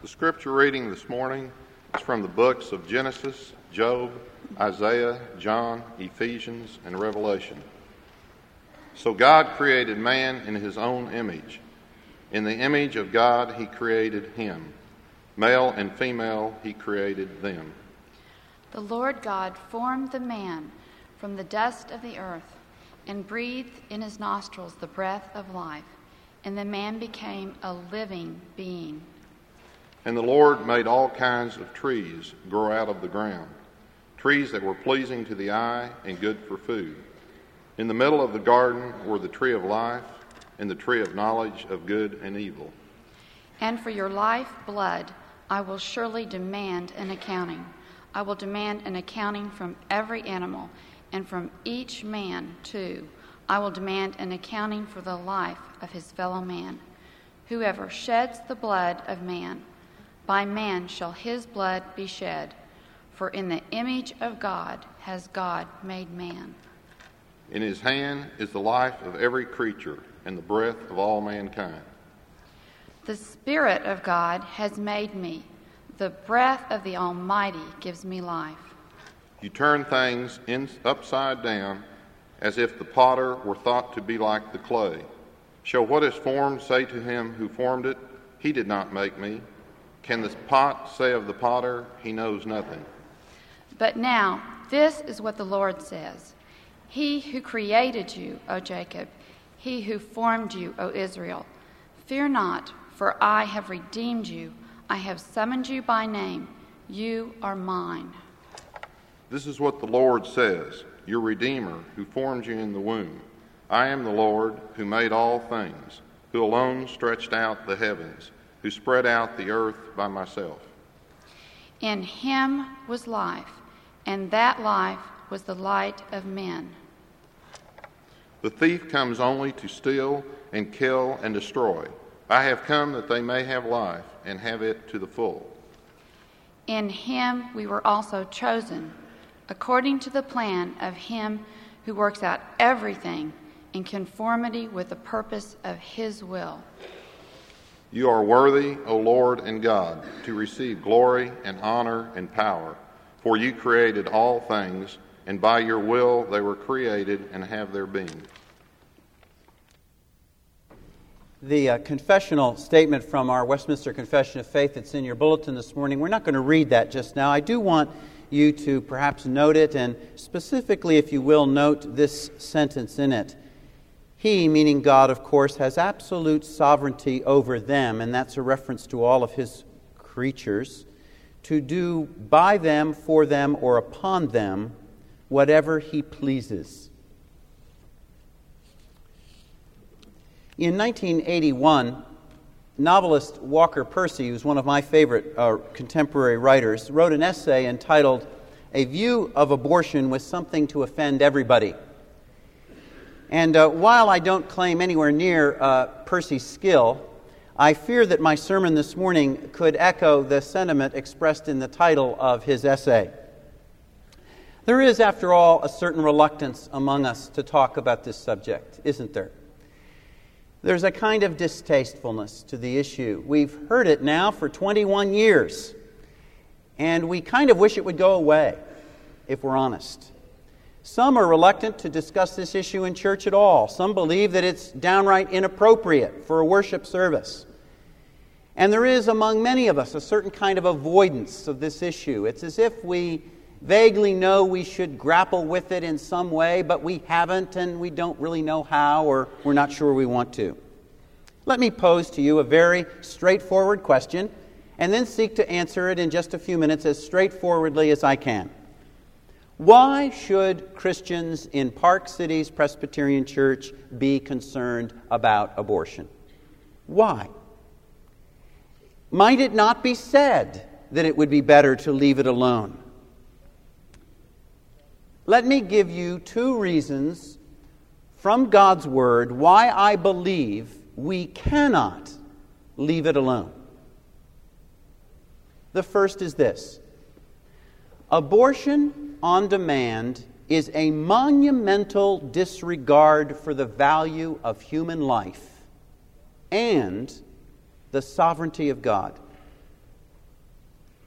The scripture reading this morning is from the books of Genesis, Job, Isaiah, John, Ephesians, and Revelation. So God created man in his own image. In the image of God he created him. Male and female he created them. The Lord God formed the man from the dust of the earth and breathed in his nostrils the breath of life, and the man became a living being. And the Lord made all kinds of trees grow out of the ground, trees that were pleasing to the eye and good for food. In the middle of the garden were the tree of life and the tree of knowledge of good and evil. And for your life blood I will surely demand an accounting. I will demand an accounting from every animal, and from each man too. I will demand an accounting for the life of his fellow man. Whoever sheds the blood of man, by man shall his blood be shed, for in the image of God has God made man. In his hand is the life of every creature, and the breath of all mankind. The Spirit of God has made me. The breath of the Almighty gives me life. You turn things upside down, as if the potter were thought to be like the clay. Shall what is formed say to him who formed it, he did not make me? Can the pot say of the potter, he knows nothing? But now, this is what the Lord says. He who created you, O Jacob, he who formed you, O Israel. Fear not, for I have redeemed you. I have summoned you by name. You are mine. This is what the Lord says, your Redeemer, who formed you in the womb. I am the Lord, who made all things, who alone stretched out the heavens, who spread out the earth by myself. In him was life, and that life was the light of men. The thief comes only to steal and kill and destroy. I have come that they may have life and have it to the full. In him we were also chosen, according to the plan of him who works out everything in conformity with the purpose of his will. You are worthy, O Lord and God, to receive glory and honor and power, for you created all things, and by your will they were created and have their being. The confessional statement from our Westminster Confession of Faith that's in your bulletin this morning, we're not going to read that just now. I do want you to perhaps note it, and specifically, if you will, note this sentence in it. He, meaning God, of course, has absolute sovereignty over them, and that's a reference to all of his creatures, to do by them, for them, or upon them whatever he pleases. In 1981, novelist Walker Percy, who's one of my favorite contemporary writers, wrote an essay entitled A View of Abortion with Something to Offend Everybody. And while I don't claim anywhere near Percy's skill, I fear that my sermon this morning could echo the sentiment expressed in the title of his essay. There is, after all, a certain reluctance among us to talk about this subject, isn't there? There's a kind of distastefulness to the issue. We've heard it now for 21 years, and we kind of wish it would go away, if we're honest. Some are reluctant to discuss this issue in church at all. Some believe that it's downright inappropriate for a worship service. And there is among many of us a certain kind of avoidance of this issue. It's as if we vaguely know we should grapple with it in some way, but we haven't, and we don't really know how, or we're not sure we want to. Let me pose to you a very straightforward question, and then seek to answer it in just a few minutes as straightforwardly as I can. Why should Christians in Park Cities Presbyterian Church be concerned about abortion? Why? Might it not be said that it would be better to leave it alone? Let me give you two reasons from God's Word why I believe we cannot leave it alone. The first is this. Abortion on demand is a monumental disregard for the value of human life and the sovereignty of God.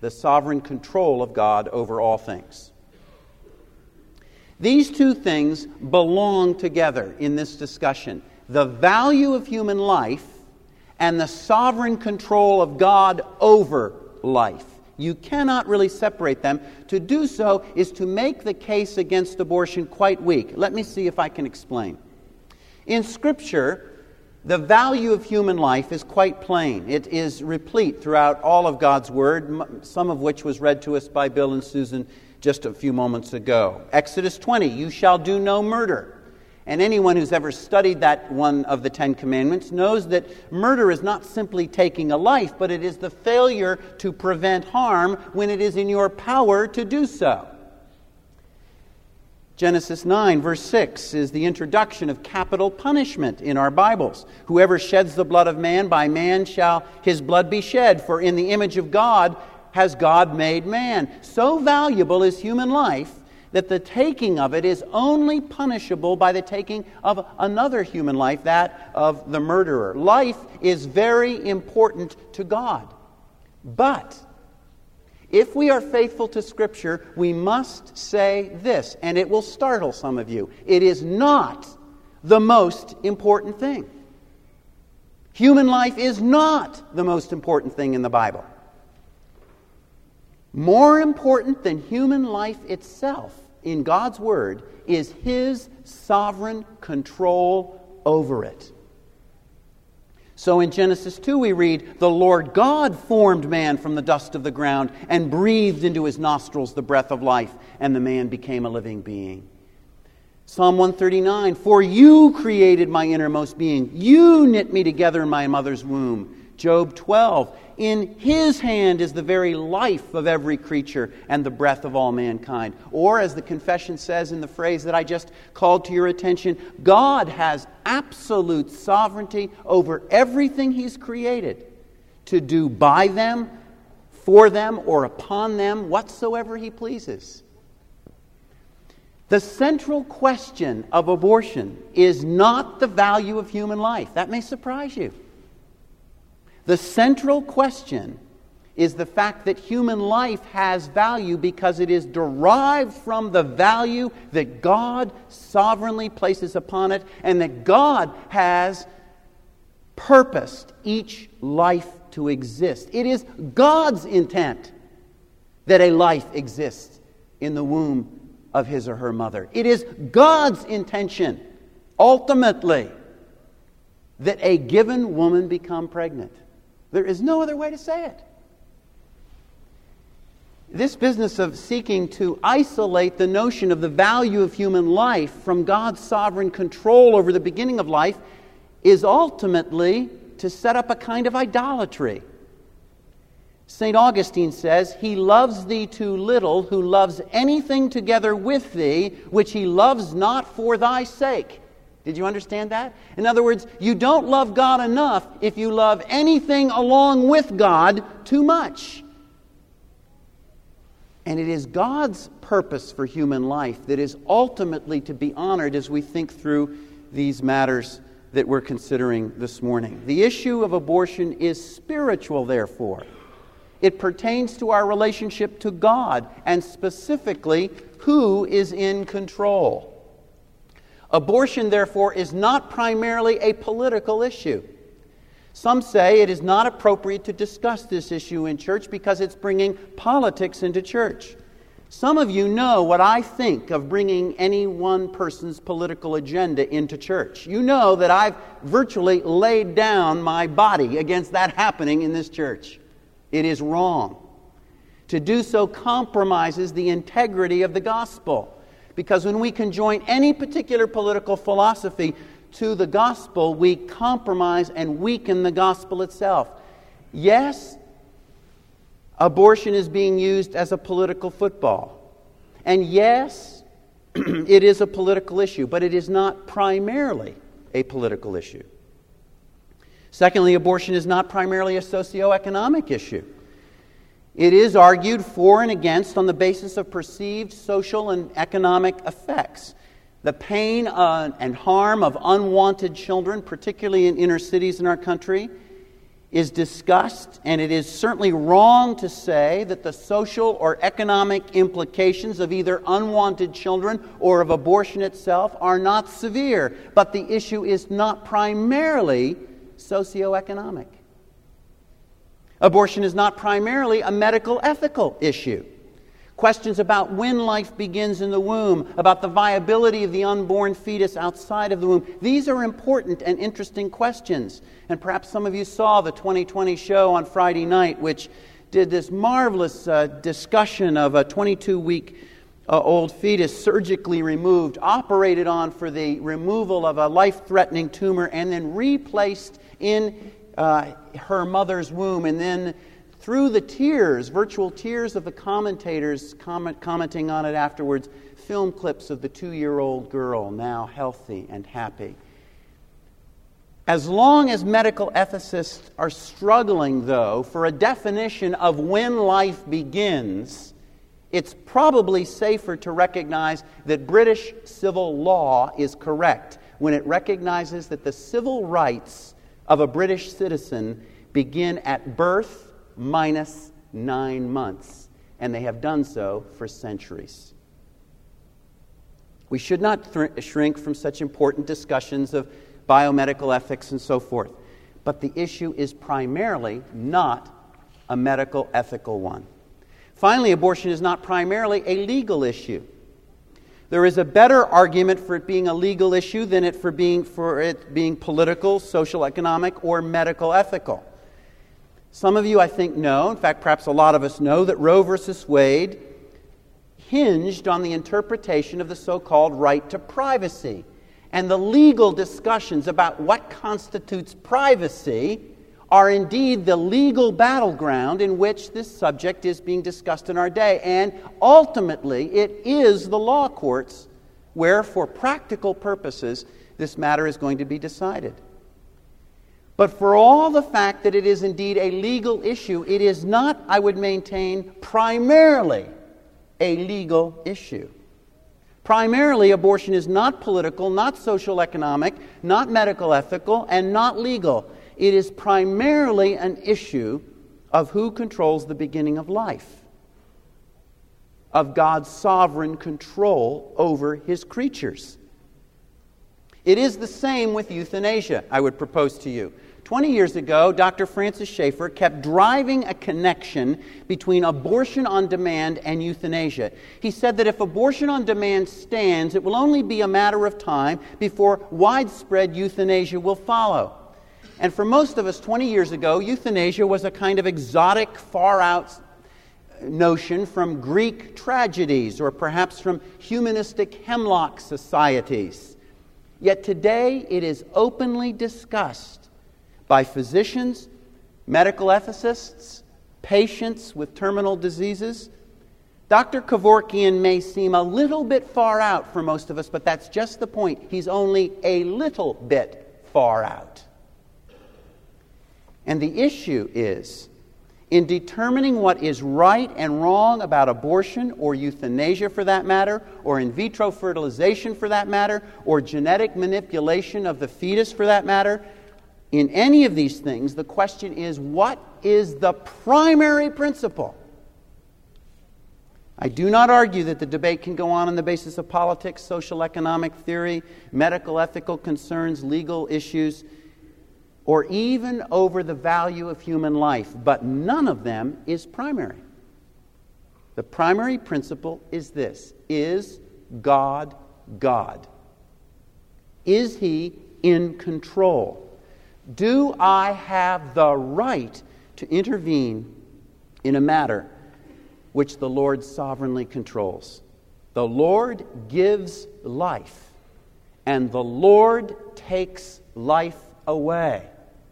the sovereign control of God over all things. These two things belong together in this discussion: the value of human life and the sovereign control of God over life. You cannot really separate them. To do so is to make the case against abortion quite weak. Let me see if I can explain. In Scripture, the value of human life is quite plain. It is replete throughout all of God's Word, some of which was read to us by Bill and Susan just a few moments ago. Exodus 20, you shall do no murder. And anyone who's ever studied that one of the Ten Commandments knows that murder is not simply taking a life, but it is the failure to prevent harm when it is in your power to do so. Genesis 9, verse 6 is the introduction of capital punishment in our Bibles. Whoever sheds the blood of man, by man shall his blood be shed, for in the image of God has God made man. So valuable is human life that the taking of it is only punishable by the taking of another human life, that of the murderer. Life is very important to God. But if we are faithful to Scripture, we must say this, and it will startle some of you. It is not the most important thing. Human life is not the most important thing in the Bible. More important than human life itself in God's Word is His sovereign control over it. So in Genesis 2 we read, the Lord God formed man from the dust of the ground and breathed into his nostrils the breath of life, and the man became a living being. Psalm 139, for you created my innermost being. You knit me together in my mother's womb. Job 12, in His hand is the very life of every creature and the breath of all mankind. Or, as the confession says in the phrase that I just called to your attention, God has absolute sovereignty over everything He's created, to do by them, for them, or upon them whatsoever He pleases. The central question of abortion is not the value of human life. That may surprise you. The central question is the fact that human life has value because it is derived from the value that God sovereignly places upon it, and that God has purposed each life to exist. It is God's intent that a life exists in the womb of his or her mother. It is God's intention, ultimately, that a given woman become pregnant. There is no other way to say it. This business of seeking to isolate the notion of the value of human life from God's sovereign control over the beginning of life is ultimately to set up a kind of idolatry. St. Augustine says, He loves thee too little who loves anything together with thee, which he loves not for thy sake. Did you understand that? In other words, you don't love God enough if you love anything along with God too much. And it is God's purpose for human life that is ultimately to be honored as we think through these matters that we're considering this morning. The issue of abortion is spiritual, therefore. It pertains to our relationship to God, and specifically, who is in control. Abortion, therefore, is not primarily a political issue. Some say it is not appropriate to discuss this issue in church because it's bringing politics into church. Some of you know what I think of bringing any one person's political agenda into church. You know that I've virtually laid down my body against that happening in this church. It is wrong. To do so compromises the integrity of the gospel. Because when we can join any particular political philosophy to the gospel, we compromise and weaken the gospel itself. Yes, abortion is being used as a political football. And yes, it is a political issue, but it is not primarily a political issue. Secondly, abortion is not primarily a socioeconomic issue. It is argued for and against on the basis of perceived social and economic effects. The pain and harm of unwanted children, particularly in inner cities in our country, is discussed, and it is certainly wrong to say that the social or economic implications of either unwanted children or of abortion itself are not severe. But the issue is not primarily socioeconomic. Abortion is not primarily a medical ethical issue. Questions about when life begins in the womb, about the viability of the unborn fetus outside of the womb. These are important and interesting questions. And perhaps some of you saw the 2020 show on Friday night, which did this marvelous discussion of a 22-week-old fetus surgically removed, operated on for the removal of a life-threatening tumor, and then replaced in her mother's womb, and then through the tears, virtual tears of the commentators commenting on it afterwards, film clips of the 2-year-old girl now healthy and happy. As long as medical ethicists are struggling, though, for a definition of when life begins, it's probably safer to recognize that British civil law is correct when it recognizes that the civil rights of a British citizen begin at birth minus 9 months, and they have done so for centuries. We should not shrink from such important discussions of biomedical ethics and so forth, but the issue is primarily not a medical ethical one. Finally, abortion is not primarily a legal issue. There is a better argument for it being a legal issue than it for it being political, social, economic, or medical ethical. Some of you, I think, know, in fact, perhaps a lot of us know, that Roe versus Wade hinged on the interpretation of the so-called right to privacy. And the legal discussions about what constitutes privacy are indeed the legal battleground in which this subject is being discussed in our day. And ultimately, it is the law courts where, for practical purposes, this matter is going to be decided. But for all the fact that it is indeed a legal issue, it is not, I would maintain, primarily a legal issue. Primarily, abortion is not political, not social economic, not medical ethical, and not legal. It is primarily an issue of who controls the beginning of life, of God's sovereign control over His creatures. It is the same with euthanasia, I would propose to you. 20 years ago, Dr. Francis Schaeffer kept driving a connection between abortion on demand and euthanasia. He said that if abortion on demand stands, it will only be a matter of time before widespread euthanasia will follow. And for most of us 20 years ago, euthanasia was a kind of exotic, far-out notion from Greek tragedies or perhaps from humanistic hemlock societies. Yet today it is openly discussed by physicians, medical ethicists, patients with terminal diseases. Dr. Kevorkian may seem a little bit far out for most of us, but that's just the point. He's only a little bit far out. And the issue is, in determining what is right and wrong about abortion or euthanasia for that matter, or in vitro fertilization for that matter, or genetic manipulation of the fetus for that matter, in any of these things, the question is, what is the primary principle? I do not argue that the debate can go on the basis of politics, social economic theory, medical ethical concerns, legal issues, or even over the value of human life, but none of them is primary. The primary principle is this: is God God? Is He in control? Do I have the right to intervene in a matter which the Lord sovereignly controls? The Lord gives life, and the Lord takes life away.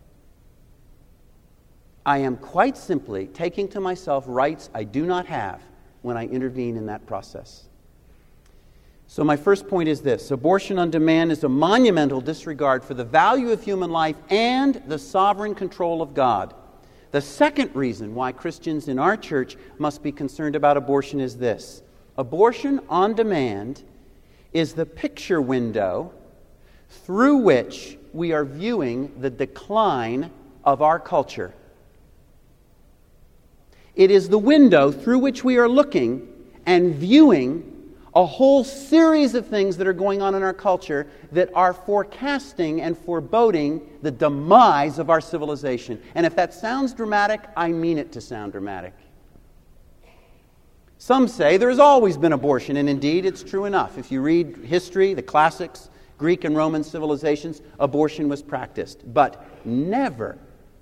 I am quite simply taking to myself rights I do not have when I intervene in that process. So my first point is this: abortion on demand is a monumental disregard for the value of human life and the sovereign control of God. The second reason why Christians in our church must be concerned about abortion is this: abortion on demand is the picture window through which we are viewing the decline of our culture. It is the window through which we are looking and viewing a whole series of things that are going on in our culture that are forecasting and foreboding the demise of our civilization. And if that sounds dramatic, I mean it to sound dramatic. Some say there has always been abortion, and indeed it's true enough. If you read history, the classics, Greek and Roman civilizations, abortion was practiced. But never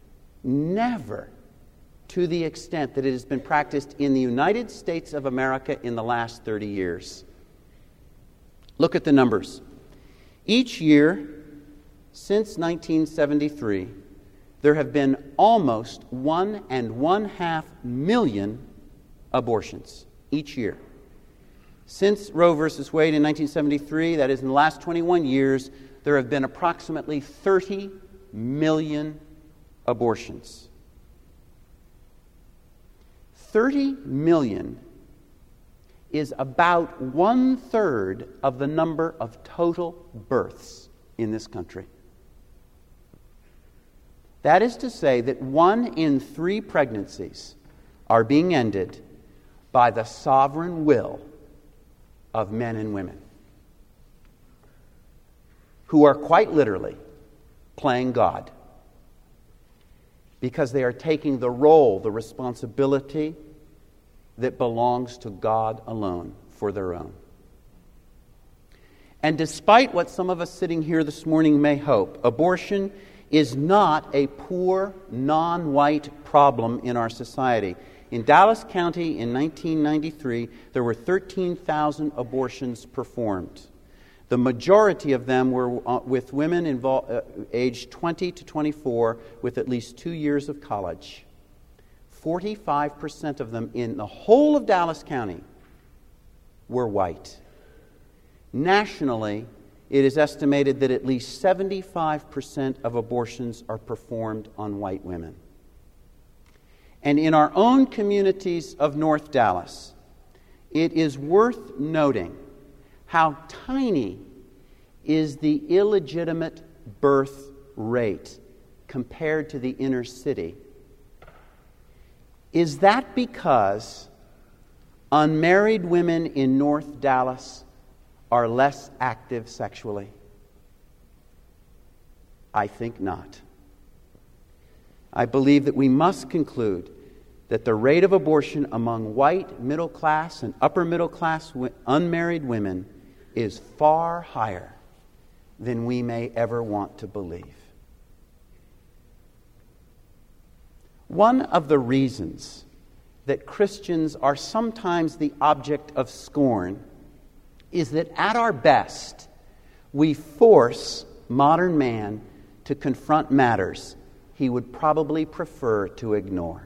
to the extent that it has been practiced in the United States of America in the last 30 years. Look at the numbers. Each year since 1973, there have been almost 1.5 million abortions each year. Since Roe v. Wade in 1973, that is in the last 21 years, there have been approximately 30 million abortions. 30 million is about 1/3 of the number of total births in this country. That is to say that 1 in 3 pregnancies are being ended by the sovereign will of men and women who are quite literally playing God, because they are taking the role, the responsibility that belongs to God alone for their own. And despite what some of us sitting here this morning may hope, abortion is not a poor, non-white problem in our society. In Dallas County in 1993, there were 13,000 abortions performed. The majority of them were with women aged 20 to 24 with at least 2 years of college. 45% of them in the whole of Dallas County were white. Nationally, it is estimated that at least 75% of abortions are performed on white women. And in our own communities of North Dallas, it is worth noting how tiny is the illegitimate birth rate compared to the inner city. Is that because unmarried women in North Dallas are less active sexually? I think not. I believe that we must conclude that the rate of abortion among white, middle class, and upper middle class unmarried women is far higher than we may ever want to believe. One of the reasons that Christians are sometimes the object of scorn is that at our best, we force modern man to confront matters he would probably prefer to ignore.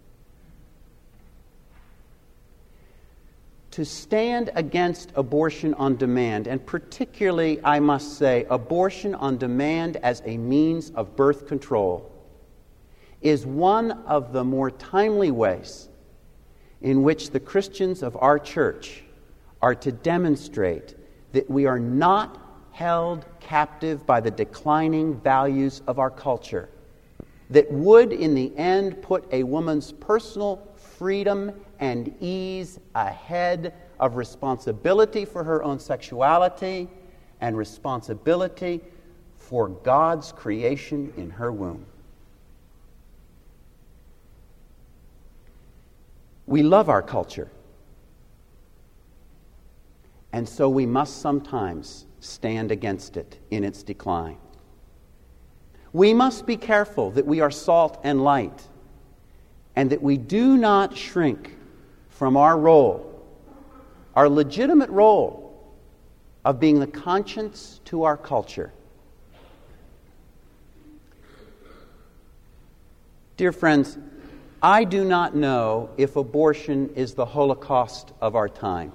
To stand against abortion on demand, and particularly, I must say, abortion on demand as a means of birth control, is one of the more timely ways in which the Christians of our church are to demonstrate that we are not held captive by the declining values of our culture that would, in the end, put a woman's personal freedom and ease ahead of responsibility for her own sexuality and responsibility for God's creation in her womb. We love our culture, and so we must sometimes stand against it in its decline. We must be careful that we are salt and light, and that we do not shrink from our role, our legitimate role of being the conscience to our culture. Dear friends, I do not know if abortion is the Holocaust of our time.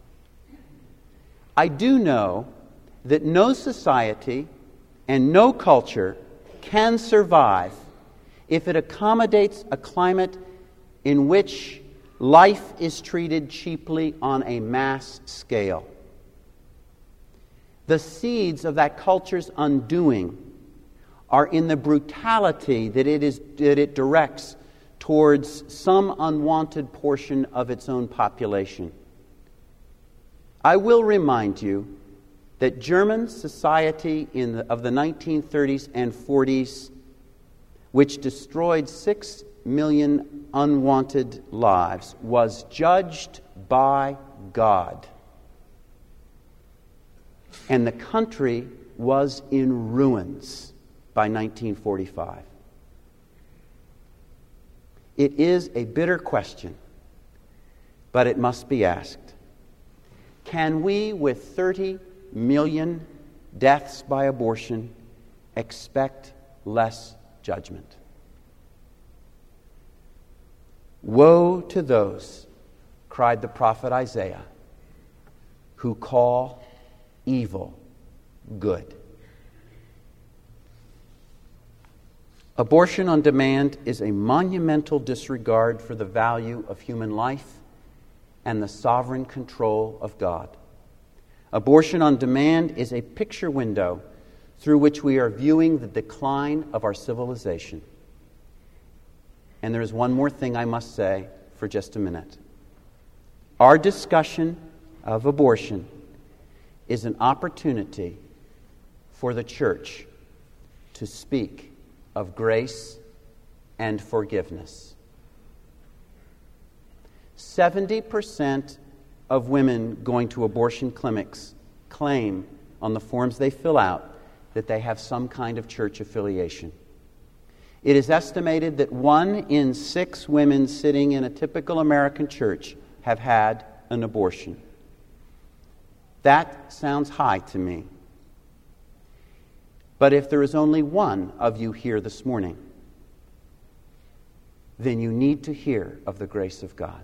I do know that no society and no culture can survive if it accommodates a climate in which life is treated cheaply on a mass scale. The seeds of that culture's undoing are in the brutality that it directs towards some unwanted portion of its own population. I will remind you that German society of the 1930s and 40s, which destroyed 6 million unwanted lives, was judged by God. And the country was in ruins by 1945. It is a bitter question, but it must be asked. Can we, with 30 million deaths by abortion, expect less judgment? Woe to those, cried the prophet Isaiah, who call evil good. Abortion on demand is a monumental disregard for the value of human life and the sovereign control of God. Abortion on demand is a picture window through which we are viewing the decline of our civilization. And there is one more thing I must say for just a minute. Our discussion of abortion is an opportunity for the church to speak of grace and forgiveness. 70% of women going to abortion clinics claim on the forms they fill out that they have some kind of church affiliation. It is estimated that 1 in 6 women sitting in a typical American church have had an abortion. That sounds high to me. But if there is only one of you here this morning, then you need to hear of the grace of God.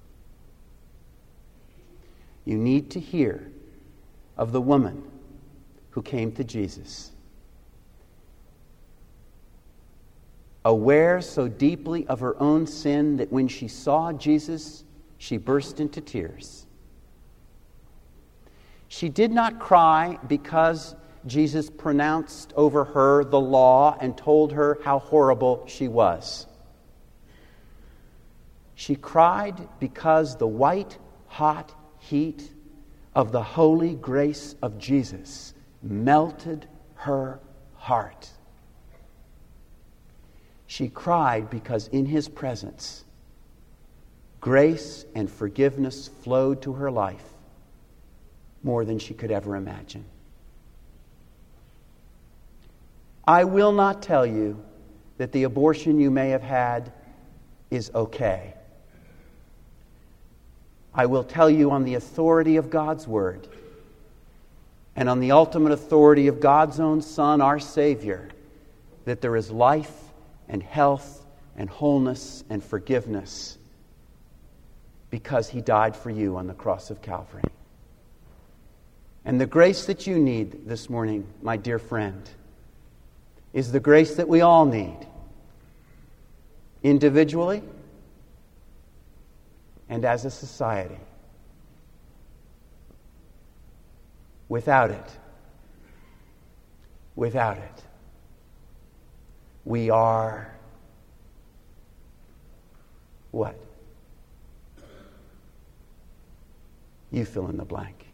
You need to hear of the woman who came to Jesus, aware so deeply of her own sin that when she saw Jesus, she burst into tears. She did not cry because Jesus pronounced over her the law and told her how horrible she was. She cried because the white-hot heat of the holy grace of Jesus melted her heart. She cried because in His presence, grace and forgiveness flowed to her life more than she could ever imagine. I will not tell you that the abortion you may have had is okay. I will tell you on the authority of God's Word and on the ultimate authority of God's own Son, our Savior, that there is life and health and wholeness and forgiveness because He died for you on the cross of Calvary. And the grace that you need this morning, my dear friend, is the grace that we all need, individually and as a society. Without it, we are what? You fill in the blank.